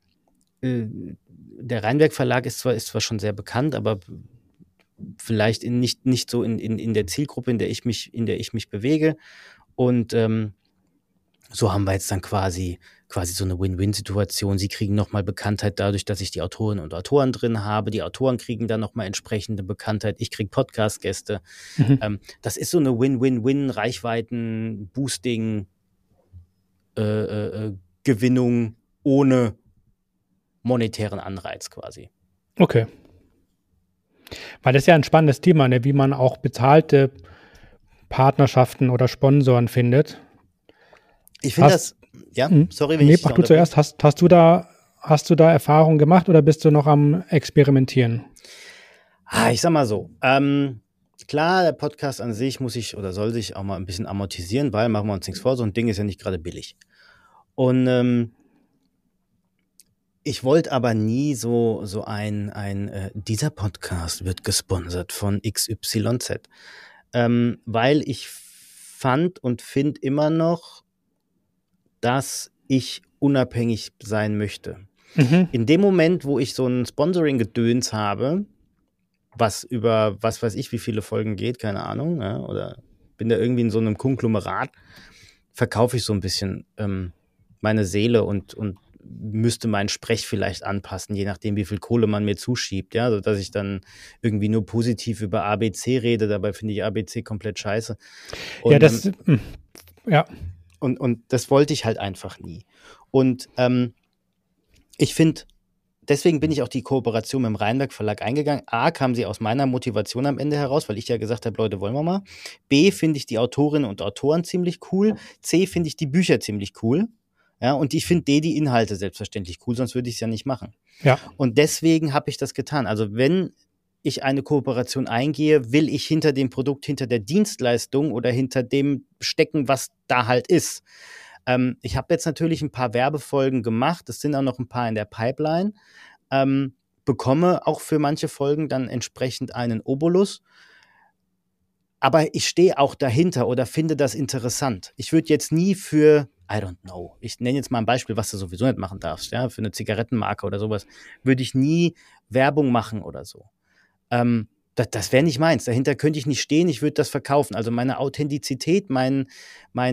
Speaker 3: Rheinwerk Verlag ist zwar schon sehr bekannt, aber vielleicht nicht so in der Zielgruppe, in der ich mich bewege. Und so haben wir jetzt dann quasi so eine Win-Win-Situation. Sie kriegen nochmal Bekanntheit dadurch, dass ich die Autorinnen und Autoren drin habe. Die Autoren kriegen dann nochmal entsprechende Bekanntheit. Ich kriege Podcast-Gäste. Das ist so eine Win-Win-Win-Reichweiten-Boosting Gewinnung ohne monetären Anreiz quasi.
Speaker 1: Okay. Weil das ist ja ein spannendes Thema, ne? Wie man auch bezahlte Partnerschaften oder Sponsoren findet.
Speaker 3: Ich finde sorry, wenn ich
Speaker 1: mach du zuerst. Hast du da Erfahrungen gemacht oder bist du noch am Experimentieren?
Speaker 3: Ich sag mal so, klar, der Podcast an sich soll sich auch mal ein bisschen amortisieren, weil, machen wir uns nichts vor, so ein Ding ist ja nicht gerade billig. Und ich wollte aber nie so dieser Podcast wird gesponsert von XYZ, weil ich fand und finde immer noch, dass ich unabhängig sein möchte. In dem Moment, wo ich so ein Sponsoring-Gedöns habe, was über was weiß ich, wie viele Folgen geht, keine Ahnung, ja, oder bin da irgendwie in so einem Konglomerat, verkaufe ich so ein bisschen meine Seele und müsste meinen Sprech vielleicht anpassen, je nachdem, wie viel Kohle man mir zuschiebt, ja, sodass ich dann irgendwie nur positiv über ABC rede, dabei finde ich ABC komplett scheiße. Und, Und das wollte ich halt einfach nie. Und ich finde, deswegen bin ich auch die Kooperation mit dem Rheinwerk Verlag eingegangen. A, kam sie aus meiner Motivation am Ende heraus, weil ich ja gesagt habe, Leute, wollen wir mal. B, finde ich die Autorinnen und Autoren ziemlich cool. C, finde ich die Bücher ziemlich cool. Ja, und ich finde die Inhalte selbstverständlich cool, sonst würde ich es ja nicht machen.
Speaker 1: Ja.
Speaker 3: Und deswegen habe ich das getan. Also wenn ich eine Kooperation eingehe, will ich hinter dem Produkt, hinter der Dienstleistung oder hinter dem stecken, was da halt ist. Ich habe jetzt natürlich ein paar Werbefolgen gemacht, es sind auch noch ein paar in der Pipeline, bekomme auch für manche Folgen dann entsprechend einen Obolus. Aber ich stehe auch dahinter oder finde das interessant. Ich würde jetzt nie für, I don't know, ich nenne jetzt mal ein Beispiel, was du sowieso nicht machen darfst, ja, für eine Zigarettenmarke oder sowas, würde ich nie Werbung machen oder so. Das wäre nicht meins. Dahinter könnte ich nicht stehen, ich würde das verkaufen. Also meine Authentizität, mein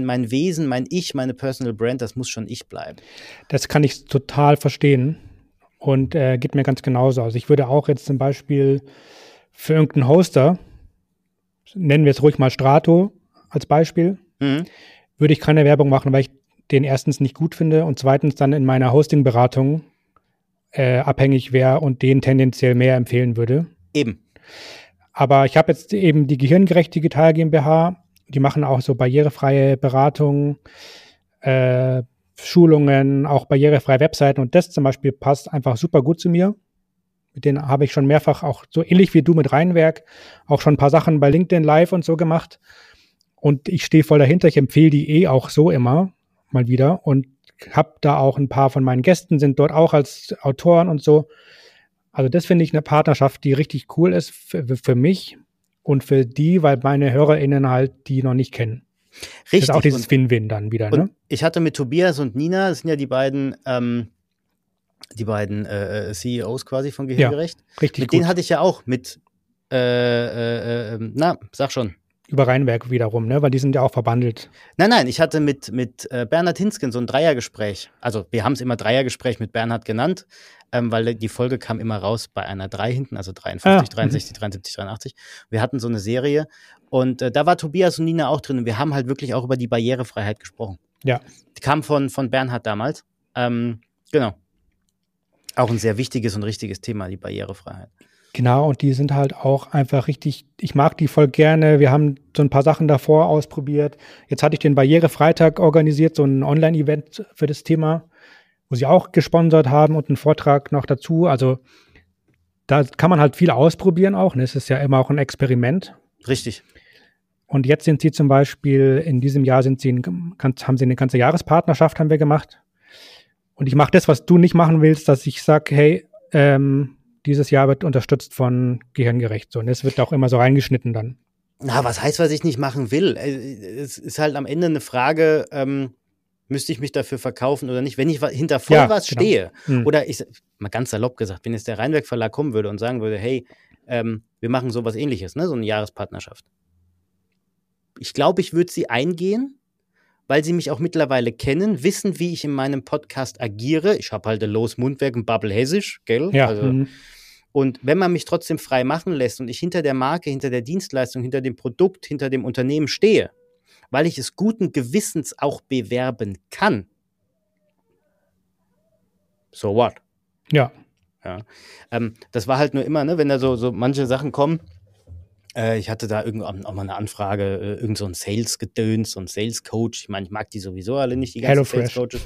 Speaker 3: Wesen, mein Ich, meine Personal Brand, das muss schon ich bleiben.
Speaker 1: Das kann ich total verstehen. Und geht mir ganz genauso. Also ich würde auch jetzt zum Beispiel für irgendeinen Hoster, nennen wir es ruhig mal Strato als Beispiel, würde ich keine Werbung machen, weil ich den erstens nicht gut finde und zweitens dann in meiner Hosting-Beratung abhängig wäre und den tendenziell mehr empfehlen würde.
Speaker 3: Eben.
Speaker 1: Aber ich habe jetzt eben die Gehirngerecht Digital GmbH, die machen auch so barrierefreie Beratungen, Schulungen, auch barrierefreie Webseiten und das zum Beispiel passt einfach super gut zu mir. Mit denen habe ich schon mehrfach auch so ähnlich wie du mit Rheinwerk auch schon ein paar Sachen bei LinkedIn Live und so gemacht und ich stehe voll dahinter, ich empfehle die auch so immer mal wieder und habe da auch ein paar von meinen Gästen sind dort auch als Autoren und so. Also das finde ich eine Partnerschaft, die richtig cool ist für mich und für die, weil meine HörerInnen halt die noch nicht kennen.
Speaker 3: Richtig.
Speaker 1: Das ist auch dieses Win-Win dann wieder, ne?
Speaker 3: Ich hatte mit Tobias und Nina, das sind ja die beiden CEOs quasi von Gehirngerecht.
Speaker 1: Ja, richtig
Speaker 3: mit
Speaker 1: gut.
Speaker 3: denen hatte ich ja auch mit, sag schon.
Speaker 1: Über Rheinwerk wiederum, ne? Weil die sind ja auch verbandelt.
Speaker 3: Nein, ich hatte mit Bernhard Hinsken so ein Dreiergespräch. Also wir haben es immer Dreiergespräch mit Bernhard genannt, weil die Folge kam immer raus bei einer 3 hinten, also 53, 63, 73, 83. Wir hatten so eine Serie und da war Tobias und Nina auch drin und wir haben halt wirklich auch über die Barrierefreiheit gesprochen.
Speaker 1: Ja.
Speaker 3: Die kam von Bernhard damals. Genau. Auch ein sehr wichtiges und richtiges Thema, die Barrierefreiheit.
Speaker 1: Genau, und die sind halt auch einfach richtig, ich mag die voll gerne. Wir haben so ein paar Sachen davor ausprobiert. Jetzt hatte ich den Barrierefreitag organisiert, so ein Online-Event für das Thema, wo sie auch gesponsert haben und einen Vortrag noch dazu. Also da kann man halt viel ausprobieren auch. Ne? Es ist ja immer auch ein Experiment.
Speaker 3: Richtig.
Speaker 1: Und jetzt sind sie zum Beispiel, in diesem Jahr haben sie eine ganze Jahrespartnerschaft haben wir gemacht. Und ich mache das, was du nicht machen willst, dass ich sage, hey, dieses Jahr wird unterstützt von Gehirngerecht. So, und es wird auch immer so reingeschnitten dann.
Speaker 3: Na, was heißt, was ich nicht machen will? Es ist halt am Ende eine Frage, müsste ich mich dafür verkaufen oder nicht? Wenn ich hinter voll was stehe, oder ich, mal ganz salopp gesagt, wenn jetzt der Rheinwerk Verlag kommen würde und sagen würde, hey, wir machen sowas Ähnliches, ne, so eine Jahrespartnerschaft. Ich glaube, ich würde sie eingehen, weil sie mich auch mittlerweile kennen, wissen, wie ich in meinem Podcast agiere. Ich habe halt ein Los Mundwerk, ein Babbel Hessisch, gell?
Speaker 1: Ja.
Speaker 3: Also, und wenn man mich trotzdem frei machen lässt und ich hinter der Marke, hinter der Dienstleistung, hinter dem Produkt, hinter dem Unternehmen stehe, weil ich es guten Gewissens auch bewerben kann, so what?
Speaker 1: Ja.
Speaker 3: Das war halt nur immer, ne, wenn da so manche Sachen kommen. Ich hatte da irgendwann auch mal eine Anfrage, irgend so ein Sales-Gedöns, so ein Sales-Coach. Ich meine, ich mag die sowieso alle nicht, die ganzen Sales-Coaches.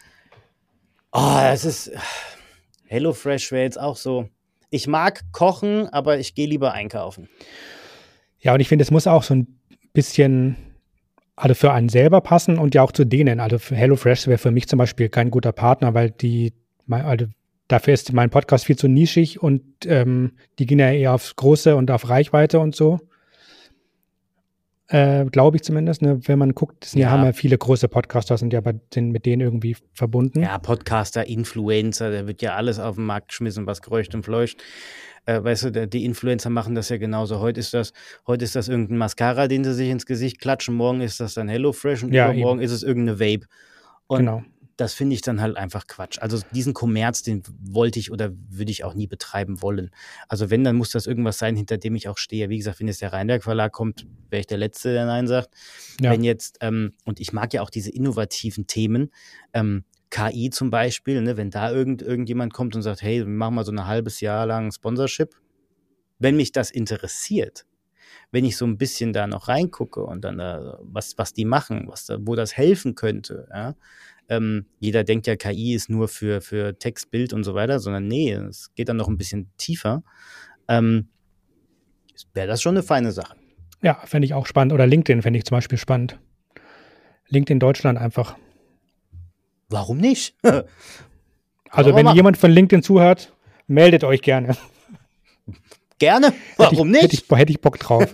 Speaker 3: Das ist HelloFresh wäre jetzt auch so. Ich mag kochen, aber ich gehe lieber einkaufen.
Speaker 1: Ja, und ich finde, es muss auch so ein bisschen also für einen selber passen und ja auch zu denen. Also für HelloFresh wäre für mich zum Beispiel kein guter Partner, weil dafür ist mein Podcast viel zu nischig und die gehen ja eher aufs Große und auf Reichweite und so. Glaube ich zumindest, ne? Wenn man guckt, haben ja viele große Podcaster, sind mit denen irgendwie verbunden.
Speaker 3: Ja, Podcaster, Influencer, da wird ja alles auf den Markt geschmissen, was kreucht und fleucht. Weißt du, die Influencer machen das ja genauso. Heute ist das irgendein Mascara, den sie sich ins Gesicht klatschen, morgen ist das dann HelloFresh und übermorgen ist es irgendeine Vape. Und genau. Das finde ich dann halt einfach Quatsch. Also diesen Kommerz, den wollte ich oder würde ich auch nie betreiben wollen. Also wenn, dann muss das irgendwas sein, hinter dem ich auch stehe. Wie gesagt, wenn jetzt der Rheinwerk Verlag kommt, wäre ich der Letzte, der Nein sagt. Ja. Wenn jetzt, und ich mag ja auch diese innovativen Themen, KI zum Beispiel, ne, wenn da irgendjemand kommt und sagt, hey, wir machen mal so ein halbes Jahr lang Sponsorship. Wenn mich das interessiert, wenn ich so ein bisschen da noch reingucke und dann was die machen, wo das helfen könnte, ja, jeder denkt ja, KI ist nur für Text, Bild und so weiter, sondern nee, es geht dann noch ein bisschen tiefer. Wäre das schon eine feine Sache.
Speaker 1: Ja, fände ich auch spannend. Oder LinkedIn fände ich zum Beispiel spannend. LinkedIn Deutschland einfach.
Speaker 3: Warum nicht?
Speaker 1: Also wenn jemand von LinkedIn zuhört, meldet euch gerne.
Speaker 3: Gerne? Warum nicht?
Speaker 1: Hätte ich Bock drauf.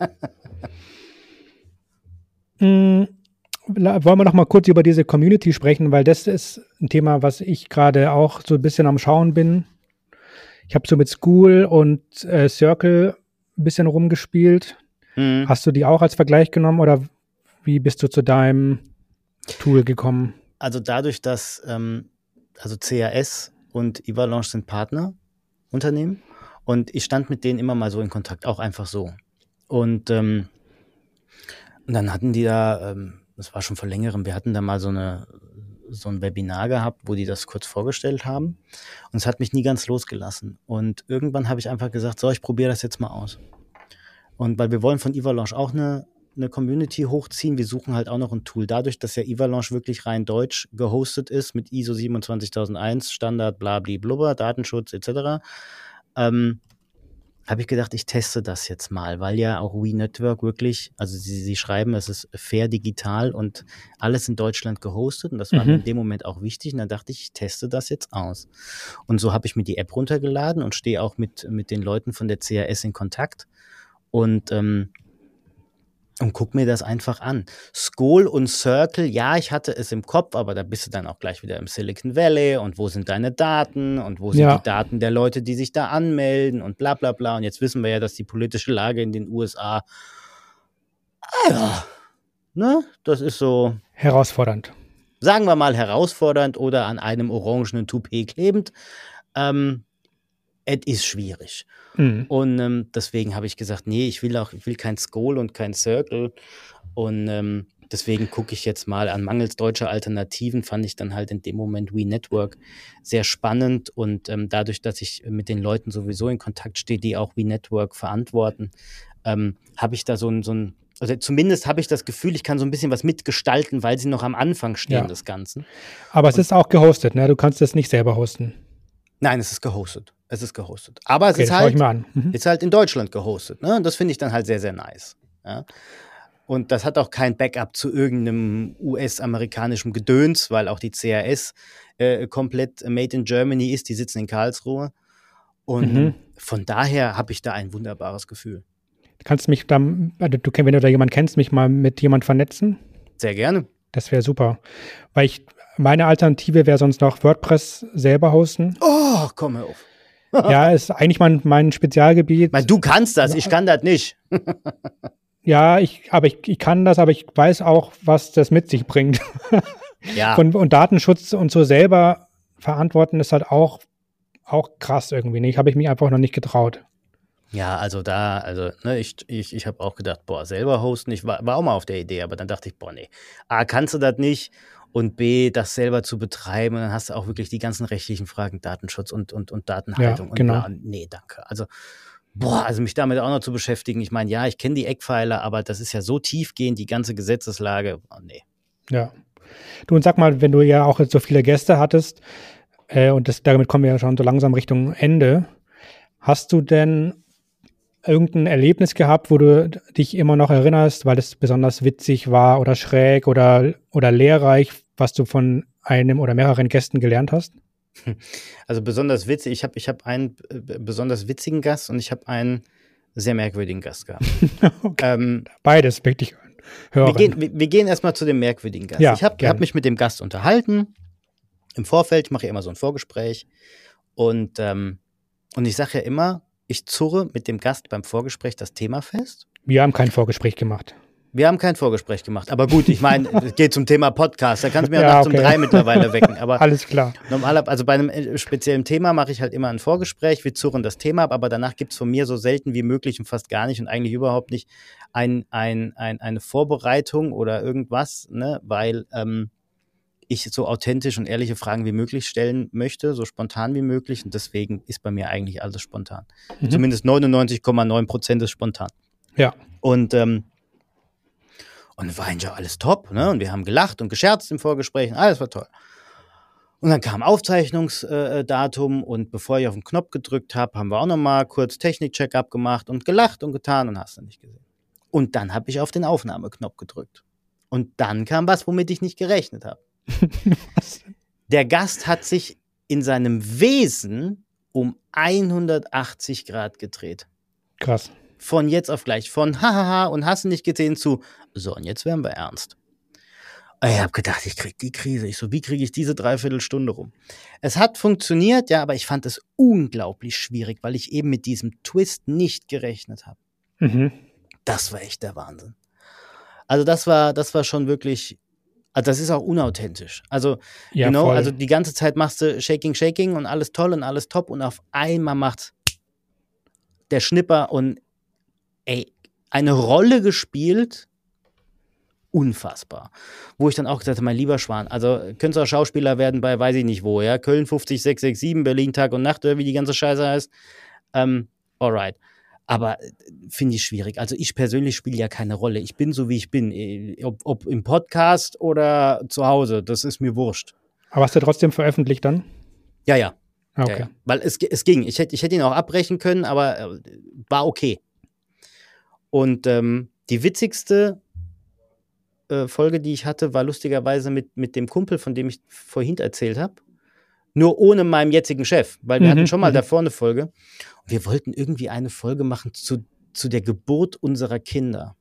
Speaker 1: Wollen wir noch mal kurz über diese Community sprechen, weil das ist ein Thema, was ich gerade auch so ein bisschen am Schauen bin. Ich habe so mit School und Circle ein bisschen rumgespielt. Hast du die auch als Vergleich genommen oder wie bist du zu deinem Tool gekommen?
Speaker 3: Also dadurch, dass also CAS und Ivalanche sind Partnerunternehmen und ich stand mit denen immer mal so in Kontakt, auch einfach so. Und dann hatten die da, das war schon vor längerem, wir hatten da mal so ein Webinar gehabt, wo die das kurz vorgestellt haben und es hat mich nie ganz losgelassen. Und irgendwann habe ich einfach gesagt, so, ich probiere das jetzt mal aus. Und weil wir wollen von Ivalanche auch eine Community hochziehen, wir suchen halt auch noch ein Tool. Dadurch, dass ja Ivalanche wirklich rein deutsch gehostet ist mit ISO 27001, Standard, blabli, blubber, Datenschutz etc., habe ich gedacht, ich teste das jetzt mal, weil ja auch WeNetwork wirklich, also sie schreiben, es ist fair digital und alles in Deutschland gehostet und das war mir in dem Moment auch wichtig und dann dachte ich teste das jetzt aus. Und so habe ich mir die App runtergeladen und stehe auch mit den Leuten von der CAS in Kontakt und guck mir das einfach an. Skoll und Circle, ja, ich hatte es im Kopf, aber da bist du dann auch gleich wieder im Silicon Valley und wo sind deine Daten und wo sind die Daten der Leute, die sich da anmelden und bla bla bla. Und jetzt wissen wir ja, dass die politische Lage in den USA, das ist so
Speaker 1: herausfordernd.
Speaker 3: Sagen wir mal herausfordernd oder an einem orangenen Toupet klebend. Es ist schwierig. Und deswegen habe ich gesagt, nee, ich will kein Skoll und kein Circle. Und deswegen gucke ich jetzt mal an mangels deutscher Alternativen, fand ich dann halt in dem Moment WeNetwork sehr spannend. Und dadurch, dass ich mit den Leuten sowieso in Kontakt stehe, die auch WeNetwork verantworten, habe ich da also zumindest habe ich das Gefühl, ich kann so ein bisschen was mitgestalten, weil sie noch am Anfang stehen des Ganzen.
Speaker 1: Aber es ist auch gehostet, ne? Du kannst es nicht selber hosten.
Speaker 3: Nein, es ist gehostet. Aber es ist halt in Deutschland gehostet. Ne? Und das finde ich dann halt sehr, sehr nice. Ja? Und das hat auch kein Backup zu irgendeinem US-amerikanischem Gedöns, weil auch die CAS komplett made in Germany ist. Die sitzen in Karlsruhe. Und von daher habe ich da ein wunderbares Gefühl.
Speaker 1: Kannst du mich dann, wenn du da jemanden kennst, mich mal mit jemandem vernetzen?
Speaker 3: Sehr gerne.
Speaker 1: Das wäre super. Weil meine Alternative wäre sonst noch WordPress selber hosten.
Speaker 3: Oh, komm hör auf.
Speaker 1: Ja, ist eigentlich mein Spezialgebiet.
Speaker 3: Du kannst das, ich kann das nicht.
Speaker 1: Ja, ich kann das, aber ich weiß auch, was das mit sich bringt.
Speaker 3: Ja.
Speaker 1: Und Datenschutz und so selber verantworten ist halt auch krass irgendwie. Nicht? Habe ich mich einfach noch nicht getraut.
Speaker 3: Ja, ich habe auch gedacht, selber hosten, ich war auch mal auf der Idee, aber dann dachte ich, nee, A, kannst du das nicht und B, das selber zu betreiben und dann hast du auch wirklich die ganzen rechtlichen Fragen, Datenschutz und Datenhaltung.
Speaker 1: Ja, genau.
Speaker 3: Und nee, danke. Also mich damit auch noch zu beschäftigen, ich meine, ja, ich kenne die Eckpfeiler, aber das ist ja so tiefgehend, die ganze Gesetzeslage, nee.
Speaker 1: Ja. Du, und sag mal, wenn du ja auch jetzt so viele Gäste hattest, damit kommen wir ja schon so langsam Richtung Ende, hast du denn irgendein Erlebnis gehabt, wo du dich immer noch erinnerst, weil es besonders witzig war oder schräg oder lehrreich, was du von einem oder mehreren Gästen gelernt hast?
Speaker 3: Also besonders witzig, ich hab einen besonders witzigen Gast und ich habe einen sehr merkwürdigen Gast gehabt.
Speaker 1: Okay. Beides möchte ich hören.
Speaker 3: Wir gehen erstmal zu dem merkwürdigen Gast.
Speaker 1: Ja,
Speaker 3: ich hab mich mit dem Gast unterhalten. Im Vorfeld, ich mache ja immer so ein Vorgespräch und ich sage ja immer, ich zurre mit dem Gast beim Vorgespräch das Thema fest.
Speaker 1: Wir haben kein Vorgespräch gemacht.
Speaker 3: Aber gut, ich meine, es geht zum Thema Podcast, da kannst du mir auch nachts um 3 mittlerweile wecken. Aber
Speaker 1: alles klar.
Speaker 3: Also bei einem speziellen Thema mache ich halt immer ein Vorgespräch, wir zurren das Thema ab, aber danach gibt es von mir so selten wie möglich und fast gar nicht und eigentlich überhaupt nicht eine Vorbereitung oder irgendwas, ne, weil ich so authentisch und ehrliche Fragen wie möglich stellen möchte, so spontan wie möglich und deswegen ist bei mir eigentlich alles spontan. Zumindest 99,9% ist spontan.
Speaker 1: Ja.
Speaker 3: Und war eigentlich auch alles top, ne? Und wir haben gelacht und gescherzt im Vorgespräch, alles war toll. Und dann kam Aufzeichnungsdatum und bevor ich auf den Knopf gedrückt habe, haben wir auch nochmal kurz Technik-Check-up gemacht und gelacht und getan und hast du nicht gesehen. Und dann habe ich auf den Aufnahmeknopf gedrückt. Und dann kam was, womit ich nicht gerechnet habe. Der Gast hat sich in seinem Wesen um 180 Grad gedreht.
Speaker 1: Krass.
Speaker 3: Von jetzt auf gleich. Von hahaha und hast du nicht gesehen zu so und jetzt werden wir ernst. Ich habe gedacht, ich krieg die Krise. Ich so, wie kriege ich diese 3/4 Stunde rum? Es hat funktioniert, ja, aber ich fand es unglaublich schwierig, weil ich eben mit diesem Twist nicht gerechnet habe. Das war echt der Wahnsinn. Also das war schon wirklich Also das ist auch unauthentisch. Also,
Speaker 1: Ja,
Speaker 3: genau,
Speaker 1: voll.
Speaker 3: also die ganze Zeit machst du Shaking und alles toll und alles top und auf einmal macht der Schnipper und eine Rolle gespielt, unfassbar. Wo ich dann auch gesagt habe, mein lieber Schwan, also könntest auch Schauspieler werden bei weiß ich nicht wo, ja, Köln 50667, Berlin Tag und Nacht, oder wie die ganze Scheiße heißt. Alright. Aber finde ich schwierig. Also ich persönlich spiele ja keine Rolle. Ich bin so, wie ich bin. Ob im Podcast oder zu Hause, das ist mir wurscht.
Speaker 1: Aber hast du trotzdem veröffentlicht dann?
Speaker 3: Ja.
Speaker 1: Okay.
Speaker 3: Ja. Weil es ging. Ich hätte ihn auch abbrechen können, aber war okay. Und die witzigste Folge, die ich hatte, war lustigerweise mit dem Kumpel, von dem ich vorhin erzählt habe. Nur ohne meinem jetzigen Chef, weil wir hatten schon mal davor eine Folge. Und wir wollten irgendwie eine Folge machen zu der Geburt unserer Kinder.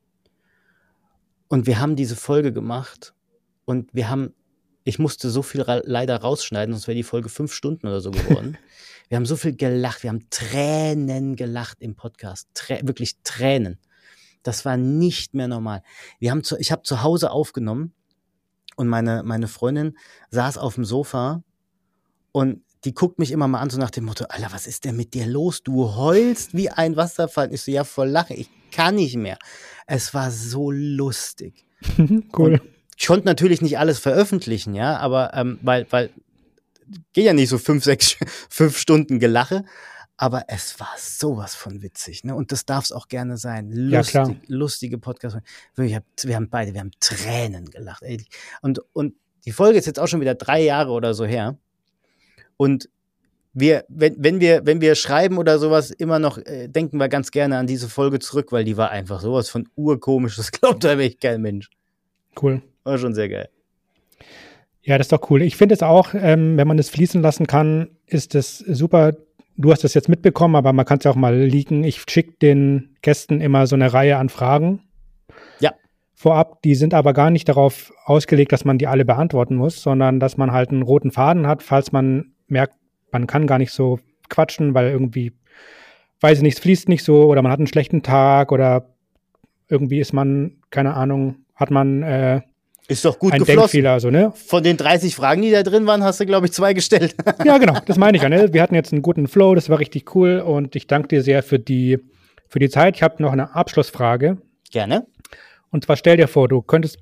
Speaker 3: Und wir haben diese Folge gemacht und ich musste so viel leider rausschneiden, sonst wäre die Folge 5 Stunden oder so geworden. Wir haben so viel gelacht, wir haben Tränen gelacht im Podcast. Wirklich Tränen. Das war nicht mehr normal. Ich habe zu Hause aufgenommen und meine Freundin saß auf dem Sofa und die guckt mich immer mal an, so nach dem Motto, Alter, was ist denn mit dir los? Du heulst wie ein Wasserfall. Ich so, ja, voll Lache, ich kann nicht mehr. Es war so lustig.
Speaker 1: Cool.
Speaker 3: Und ich konnte natürlich nicht alles veröffentlichen, ja, aber weil geht ja nicht so 5 Stunden Gelache, aber es war sowas von witzig, ne? Und das darf es auch gerne sein. Lustige Podcast. Wir haben Tränen gelacht. Ey. Und die Folge ist jetzt auch schon wieder 3 Jahre oder so her. Und wenn wir schreiben oder sowas, immer noch denken wir ganz gerne an diese Folge zurück, weil die war einfach sowas von urkomisch. Das glaubt einem echt kein Mensch.
Speaker 1: Cool.
Speaker 3: War schon sehr geil.
Speaker 1: Ja, das ist doch cool. Ich finde es auch, wenn man es fließen lassen kann, ist es super. Du hast das jetzt mitbekommen, aber man kann es ja auch mal leaken. Ich schicke den Gästen immer so eine Reihe an Fragen.
Speaker 3: Ja.
Speaker 1: Vorab, die sind aber gar nicht darauf ausgelegt, dass man die alle beantworten muss, sondern dass man halt einen roten Faden hat, falls man merkt, man kann gar nicht so quatschen, weil irgendwie, weiß ich nicht, es fließt nicht so oder man hat einen schlechten Tag oder irgendwie ist man, keine Ahnung, hat man
Speaker 3: ist doch gut
Speaker 1: einen
Speaker 3: geflossen.
Speaker 1: Denkfehler. So, ne?
Speaker 3: Von den 30 Fragen, die da drin waren, hast du, glaube ich, 2 gestellt.
Speaker 1: Ja, genau, das meine ich ja. Ne? Wir hatten jetzt einen guten Flow, das war richtig cool und ich danke dir sehr für die Zeit. Ich habe noch eine Abschlussfrage.
Speaker 3: Gerne.
Speaker 1: Und zwar stell dir vor, du könntest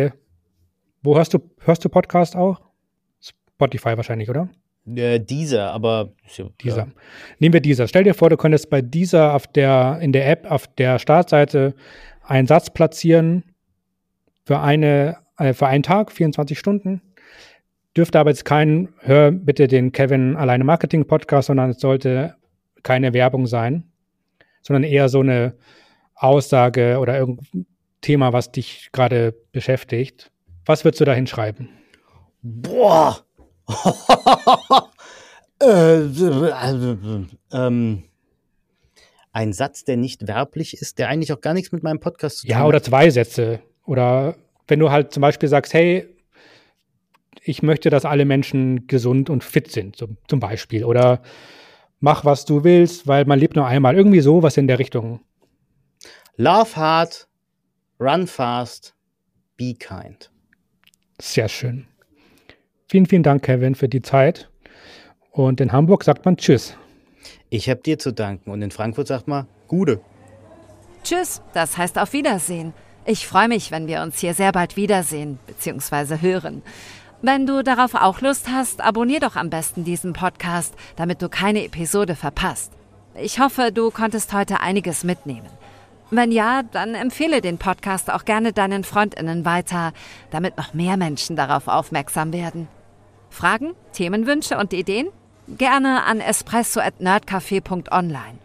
Speaker 1: wo hörst du Podcast auch? Spotify wahrscheinlich, oder?
Speaker 3: Dieser, aber
Speaker 1: Dieser. Ja. Nehmen wir dieser. Stell dir vor, du könntest bei dieser in der App auf der Startseite einen Satz platzieren für einen Tag, 24 Stunden. Dürfte aber jetzt hör bitte den Kevin alleine Marketing Podcast, sondern es sollte keine Werbung sein, sondern eher so eine Aussage oder irgendein Thema, was dich gerade beschäftigt. Was würdest du da hinschreiben?
Speaker 3: Boah! Ein Satz, der nicht werblich ist, der eigentlich auch gar nichts mit meinem Podcast zu tun hat.
Speaker 1: Ja, oder 2 Sätze. Oder wenn du halt zum Beispiel sagst, hey, ich möchte, dass alle Menschen gesund und fit sind, zum Beispiel. Oder mach, was du willst, weil man lebt nur einmal. Irgendwie sowas in der Richtung.
Speaker 3: Love hard, run fast, be kind.
Speaker 1: Sehr schön. Vielen, vielen Dank, Kevin, für die Zeit. Und in Hamburg sagt man Tschüss.
Speaker 3: Ich habe dir zu danken. Und in Frankfurt sagt man Gude.
Speaker 2: Tschüss, das heißt auf Wiedersehen. Ich freue mich, wenn wir uns hier sehr bald wiedersehen bzw. hören. Wenn du darauf auch Lust hast, abonnier doch am besten diesen Podcast, damit du keine Episode verpasst. Ich hoffe, du konntest heute einiges mitnehmen. Wenn ja, dann empfehle den Podcast auch gerne deinen FreundInnen weiter, damit noch mehr Menschen darauf aufmerksam werden. Fragen, Themenwünsche und Ideen? Gerne an espresso@nerdcafé.online.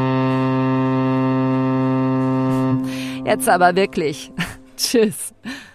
Speaker 2: Jetzt aber wirklich. Tschüss.